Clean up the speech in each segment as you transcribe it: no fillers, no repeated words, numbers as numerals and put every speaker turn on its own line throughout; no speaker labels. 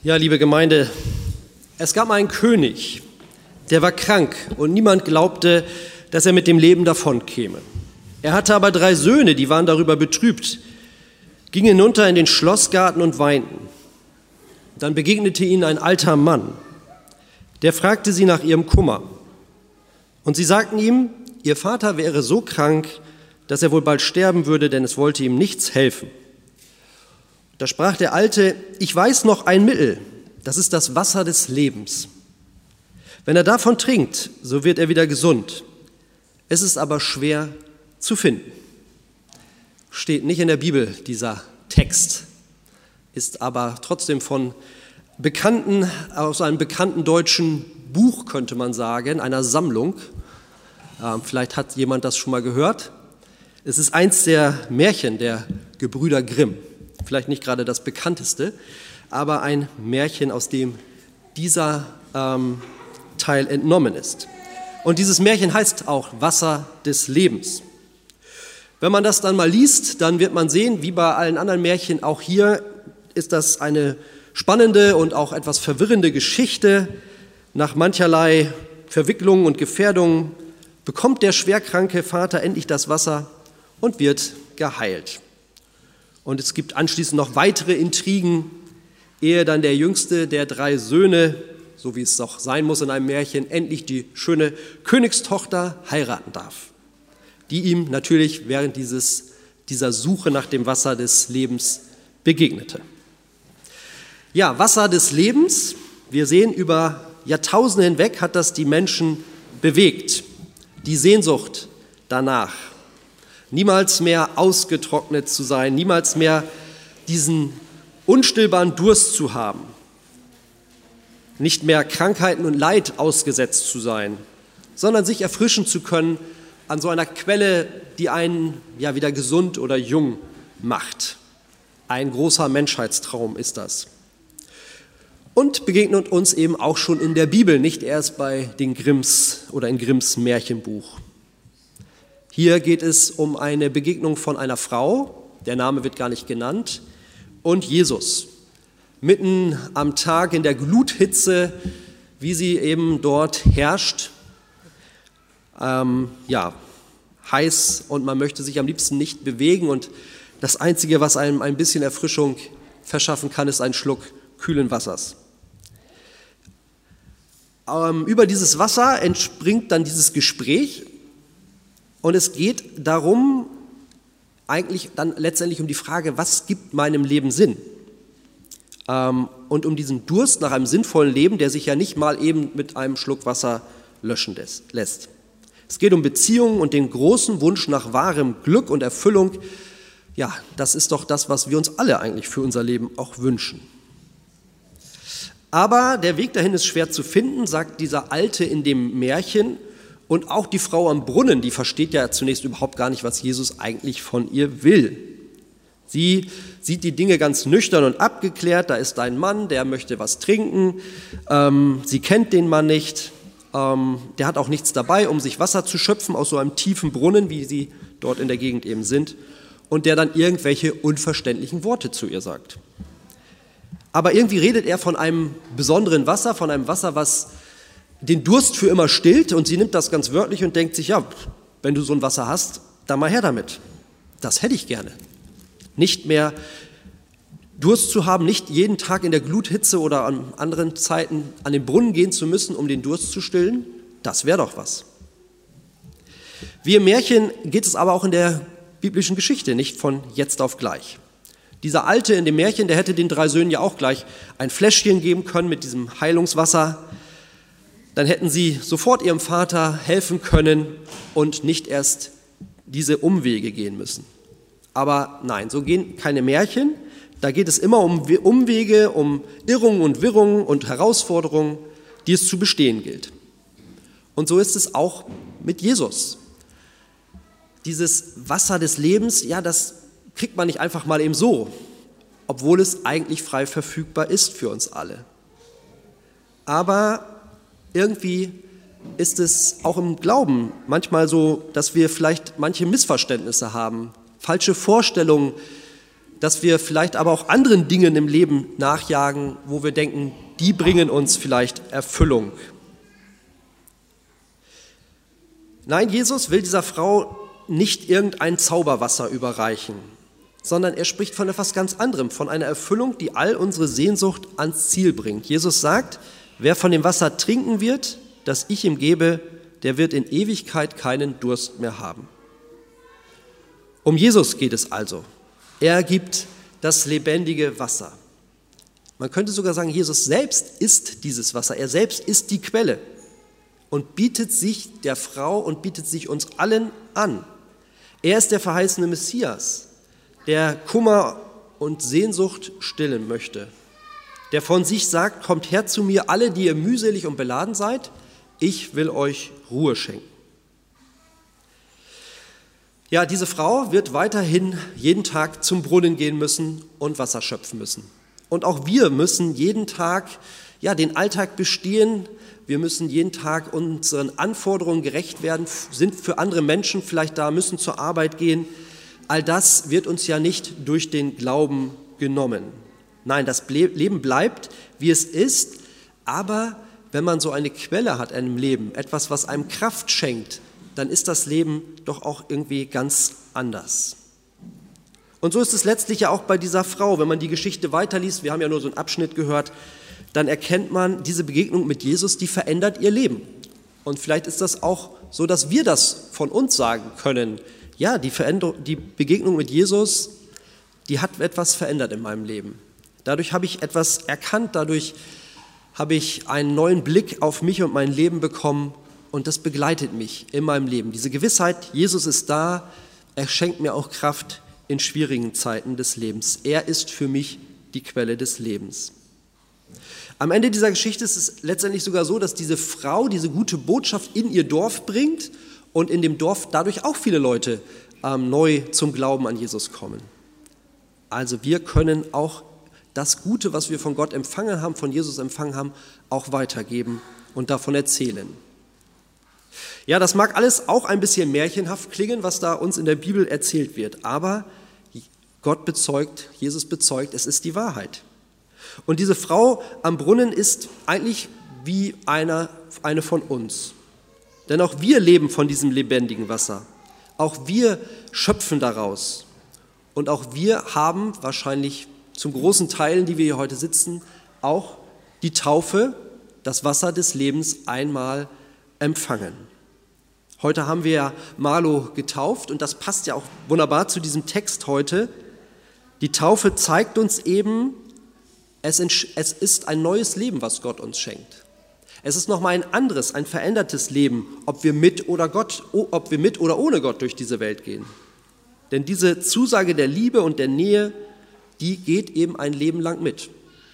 Ja, liebe Gemeinde, es gab mal einen König, der war krank und niemand glaubte, dass er mit dem Leben davonkäme. Er hatte aber 3 Söhne, die waren darüber betrübt, gingen hinunter in den Schlossgarten und weinten. Dann begegnete ihnen ein alter Mann, der fragte sie nach ihrem Kummer. Und sie sagten ihm, ihr Vater wäre so krank, dass er wohl bald sterben würde, denn es wollte ihm nichts helfen. Da sprach der Alte, ich weiß noch ein Mittel, das ist das Wasser des Lebens. Wenn er davon trinkt, so wird er wieder gesund. Es ist aber schwer zu finden. Steht nicht in der Bibel, dieser Text, ist aber trotzdem aus einem bekannten deutschen Buch, könnte man sagen, einer Sammlung. Vielleicht hat jemand das schon mal gehört. Es ist eins der Märchen der Gebrüder Grimm. Vielleicht nicht gerade das bekannteste, aber ein Märchen, aus dem dieser Teil entnommen ist. Und dieses Märchen heißt auch Wasser des Lebens. Wenn man das dann mal liest, dann wird man sehen, wie bei allen anderen Märchen, auch hier ist das eine spannende und auch etwas verwirrende Geschichte. Nach mancherlei Verwicklungen und Gefährdungen bekommt der schwerkranke Vater endlich das Wasser und wird geheilt. Und es gibt anschließend noch weitere Intrigen, ehe dann der jüngste der 3 Söhne, so wie es auch sein muss in einem Märchen, endlich die schöne Königstochter heiraten darf, die ihm natürlich während dieser Suche nach dem Wasser des Lebens begegnete. Ja, Wasser des Lebens, wir sehen, über Jahrtausende hinweg hat das die Menschen bewegt, die Sehnsucht danach. Niemals mehr ausgetrocknet zu sein, niemals mehr diesen unstillbaren Durst zu haben, nicht mehr Krankheiten und Leid ausgesetzt zu sein, sondern sich erfrischen zu können an so einer Quelle, die einen ja wieder gesund oder jung macht. Ein großer Menschheitstraum ist das. Und begegnet uns eben auch schon in der Bibel, nicht erst bei den Grimms oder in Grimms Märchenbuch. Hier geht es um eine Begegnung von einer Frau, der Name wird gar nicht genannt, und Jesus. Mitten am Tag in der Gluthitze, wie sie eben dort herrscht, heiß, und man möchte sich am liebsten nicht bewegen, und das Einzige, was einem ein bisschen Erfrischung verschaffen kann, ist ein Schluck kühlen Wassers. Über dieses Wasser entspringt dann dieses Gespräch. Und es geht darum, eigentlich dann letztendlich um die Frage, was gibt meinem Leben Sinn? Und um diesen Durst nach einem sinnvollen Leben, der sich ja nicht mal eben mit einem Schluck Wasser löschen lässt. Es geht um Beziehungen und den großen Wunsch nach wahrem Glück und Erfüllung. Ja, das ist doch das, was wir uns alle eigentlich für unser Leben auch wünschen. Aber der Weg dahin ist schwer zu finden, sagt dieser Alte in dem Märchen. Und auch die Frau am Brunnen, die versteht ja zunächst überhaupt gar nicht, was Jesus eigentlich von ihr will. Sie sieht die Dinge ganz nüchtern und abgeklärt. Da ist ein Mann, der möchte was trinken. Sie kennt den Mann nicht. Der hat auch nichts dabei, um sich Wasser zu schöpfen aus so einem tiefen Brunnen, wie sie dort in der Gegend eben sind. Und der dann irgendwelche unverständlichen Worte zu ihr sagt. Aber irgendwie redet er von einem besonderen Wasser, von einem Wasser, was den Durst für immer stillt, und sie nimmt das ganz wörtlich und denkt sich, ja, wenn du so ein Wasser hast, dann mal her damit. Das hätte ich gerne. Nicht mehr Durst zu haben, nicht jeden Tag in der Gluthitze oder an anderen Zeiten an den Brunnen gehen zu müssen, um den Durst zu stillen, das wäre doch was. Wie im Märchen geht es aber auch in der biblischen Geschichte, nicht von jetzt auf gleich. Dieser Alte in dem Märchen, der hätte den 3 Söhnen ja auch gleich ein Fläschchen geben können mit diesem Heilungswasser. Dann hätten sie sofort ihrem Vater helfen können und nicht erst diese Umwege gehen müssen. Aber nein, so gehen keine Märchen. Da geht es immer um Umwege, um Irrungen und Wirrungen und Herausforderungen, die es zu bestehen gilt. Und so ist es auch mit Jesus. Dieses Wasser des Lebens, ja, das kriegt man nicht einfach mal eben so, obwohl es eigentlich frei verfügbar ist für uns alle. Aber irgendwie ist es auch im Glauben manchmal so, dass wir vielleicht manche Missverständnisse haben, falsche Vorstellungen dass wir vielleicht aber auch anderen Dingen im Leben nachjagen, wo wir denken, die bringen uns vielleicht Erfüllung. Nein, Jesus will dieser Frau nicht irgendein Zauberwasser überreichen, sondern er spricht von etwas ganz anderem, von einer Erfüllung, die all unsere Sehnsucht ans Ziel bringt. Jesus sagt, wer von dem Wasser trinken wird, das ich ihm gebe, der wird in Ewigkeit keinen Durst mehr haben. Um Jesus geht es also. Er gibt das lebendige Wasser. Man könnte sogar sagen, Jesus selbst ist dieses Wasser. Er selbst ist die Quelle und bietet sich der Frau und bietet sich uns allen an. Er ist der verheißene Messias, der Kummer und Sehnsucht stillen möchte, der von sich sagt, kommt her zu mir, alle, die ihr mühselig und beladen seid, ich will euch Ruhe schenken. Ja, diese Frau wird weiterhin jeden Tag zum Brunnen gehen müssen und Wasser schöpfen müssen. Und auch wir müssen jeden Tag den Alltag bestehen. Wir müssen jeden Tag unseren Anforderungen gerecht werden, sind für andere Menschen vielleicht da, müssen zur Arbeit gehen. All das wird uns ja nicht durch den Glauben genommen. Nein, das Leben bleibt, wie es ist, aber wenn man so eine Quelle hat in einem Leben, etwas, was einem Kraft schenkt, dann ist das Leben doch auch irgendwie ganz anders. Und so ist es letztlich ja auch bei dieser Frau. Wenn man die Geschichte weiterliest, wir haben ja nur so einen Abschnitt gehört, dann erkennt man, diese Begegnung mit Jesus, die verändert ihr Leben. Und vielleicht ist das auch so, dass wir das von uns sagen können. Ja, die Begegnung mit Jesus, die hat etwas verändert in meinem Leben. Dadurch habe ich etwas erkannt, dadurch habe ich einen neuen Blick auf mich und mein Leben bekommen und das begleitet mich in meinem Leben. Diese Gewissheit, Jesus ist da, er schenkt mir auch Kraft in schwierigen Zeiten des Lebens. Er ist für mich die Quelle des Lebens. Am Ende dieser Geschichte ist es letztendlich sogar so, dass diese Frau diese gute Botschaft in ihr Dorf bringt und in dem Dorf dadurch auch viele Leute neu zum Glauben an Jesus kommen. Also wir können auch das Gute, was wir von Gott empfangen haben, von Jesus empfangen haben, auch weitergeben und davon erzählen. Ja, das mag alles auch ein bisschen märchenhaft klingen, was da uns in der Bibel erzählt wird, aber Gott bezeugt, Jesus bezeugt, es ist die Wahrheit. Und diese Frau am Brunnen ist eigentlich wie eine von uns. Denn auch wir leben von diesem lebendigen Wasser. Auch wir schöpfen daraus. Und auch wir haben wahrscheinlich zum großen Teil, die wir hier heute sitzen, auch die Taufe, das Wasser des Lebens einmal empfangen. Heute haben wir ja Marlo getauft und das passt ja auch wunderbar zu diesem Text heute. Die Taufe zeigt uns eben, es ist ein neues Leben, was Gott uns schenkt. Es ist nochmal ein anderes, ein verändertes Leben, ob wir mit oder ohne Gott durch diese Welt gehen. Denn diese Zusage der Liebe und der Nähe, die geht eben ein Leben lang mit.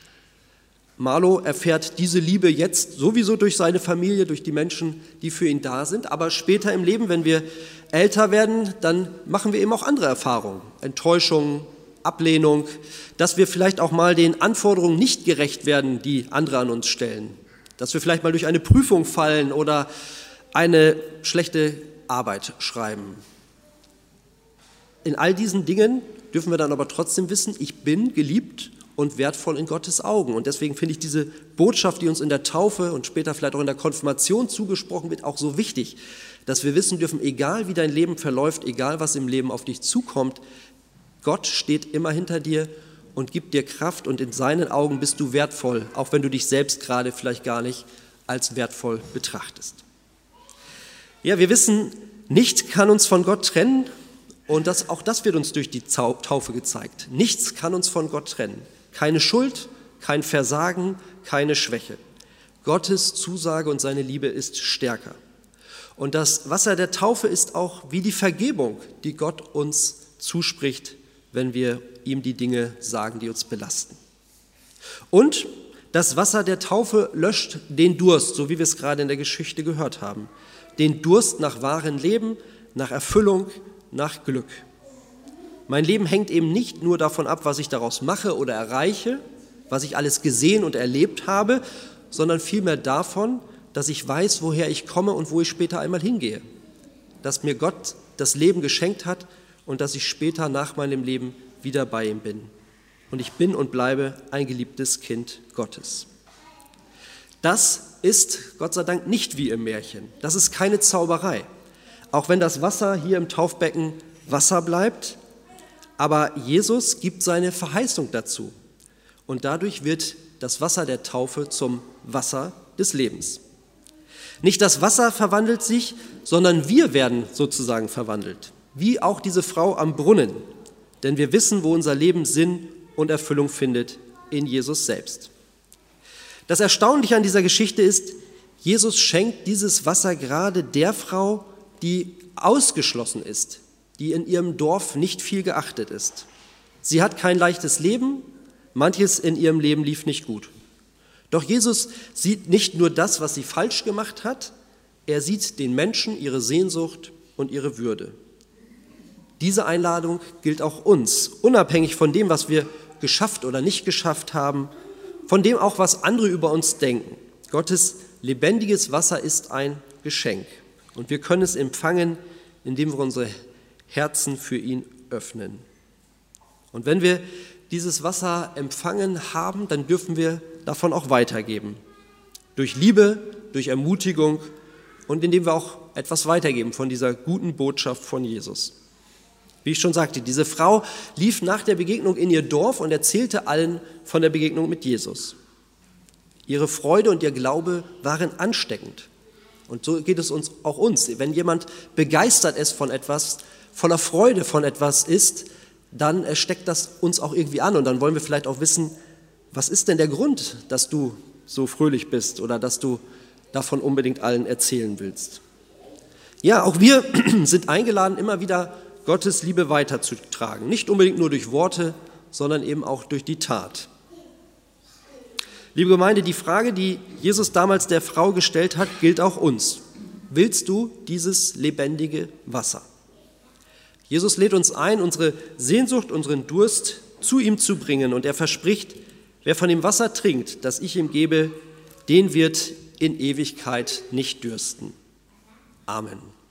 Marlo erfährt diese Liebe jetzt sowieso durch seine Familie, durch die Menschen, die für ihn da sind. Aber später im Leben, wenn wir älter werden, dann machen wir eben auch andere Erfahrungen. Enttäuschung, Ablehnung, dass wir vielleicht auch mal den Anforderungen nicht gerecht werden, die andere an uns stellen. Dass wir vielleicht mal durch eine Prüfung fallen oder eine schlechte Arbeit schreiben. In all diesen Dingen dürfen wir dann aber trotzdem wissen, ich bin geliebt und wertvoll in Gottes Augen. Und deswegen finde ich diese Botschaft, die uns in der Taufe und später vielleicht auch in der Konfirmation zugesprochen wird, auch so wichtig, dass wir wissen dürfen, egal wie dein Leben verläuft, egal was im Leben auf dich zukommt, Gott steht immer hinter dir und gibt dir Kraft und in seinen Augen bist du wertvoll, auch wenn du dich selbst gerade vielleicht gar nicht als wertvoll betrachtest. Ja, wir wissen, nichts kann uns von Gott trennen und auch das wird uns durch die Taufe gezeigt. Nichts kann uns von Gott trennen. Keine Schuld, kein Versagen, keine Schwäche. Gottes Zusage und seine Liebe ist stärker. Und das Wasser der Taufe ist auch wie die Vergebung, die Gott uns zuspricht, wenn wir ihm die Dinge sagen, die uns belasten. Und das Wasser der Taufe löscht den Durst, so wie wir es gerade in der Geschichte gehört haben. Den Durst nach wahrem Leben, nach Erfüllung, nach Glück. Mein Leben hängt eben nicht nur davon ab, was ich daraus mache oder erreiche, was ich alles gesehen und erlebt habe, sondern vielmehr davon, dass ich weiß, woher ich komme und wo ich später einmal hingehe. Dass mir Gott das Leben geschenkt hat und dass ich später nach meinem Leben wieder bei ihm bin. Und ich bin und bleibe ein geliebtes Kind Gottes. Das ist, Gott sei Dank, nicht wie im Märchen. Das ist keine Zauberei. Auch wenn das Wasser hier im Taufbecken Wasser bleibt, aber Jesus gibt seine Verheißung dazu. Und dadurch wird das Wasser der Taufe zum Wasser des Lebens. Nicht das Wasser verwandelt sich, sondern wir werden sozusagen verwandelt. Wie auch diese Frau am Brunnen. Denn wir wissen, wo unser Leben Sinn und Erfüllung findet, in Jesus selbst. Das Erstaunliche an dieser Geschichte ist, Jesus schenkt dieses Wasser gerade der Frau, die ausgeschlossen ist, die in ihrem Dorf nicht viel geachtet ist. Sie hat kein leichtes Leben, manches in ihrem Leben lief nicht gut. Doch Jesus sieht nicht nur das, was sie falsch gemacht hat, er sieht den Menschen, ihre Sehnsucht und ihre Würde. Diese Einladung gilt auch uns, unabhängig von dem, was wir geschafft oder nicht geschafft haben, von dem auch, was andere über uns denken. Gottes lebendiges Wasser ist ein Geschenk und wir können es empfangen, indem wir unsere Herzen für ihn öffnen. Und wenn wir dieses Wasser empfangen haben, dann dürfen wir davon auch weitergeben. Durch Liebe, durch Ermutigung und indem wir auch etwas weitergeben von dieser guten Botschaft von Jesus. Wie ich schon sagte, diese Frau lief nach der Begegnung in ihr Dorf und erzählte allen von der Begegnung mit Jesus. Ihre Freude und ihr Glaube waren ansteckend. Und so geht es uns. Wenn jemand begeistert ist von etwas, voller Freude von etwas ist, dann steckt das uns auch irgendwie an. Und dann wollen wir vielleicht auch wissen, was ist denn der Grund, dass du so fröhlich bist oder dass du davon unbedingt allen erzählen willst. Ja, auch wir sind eingeladen, immer wieder Gottes Liebe weiterzutragen. Nicht unbedingt nur durch Worte, sondern eben auch durch die Tat. Liebe Gemeinde, die Frage, die Jesus damals der Frau gestellt hat, gilt auch uns. Willst du dieses lebendige Wasser? Jesus lädt uns ein, unsere Sehnsucht, unseren Durst zu ihm zu bringen. Und er verspricht, wer von dem Wasser trinkt, das ich ihm gebe, den wird in Ewigkeit nicht dürsten. Amen.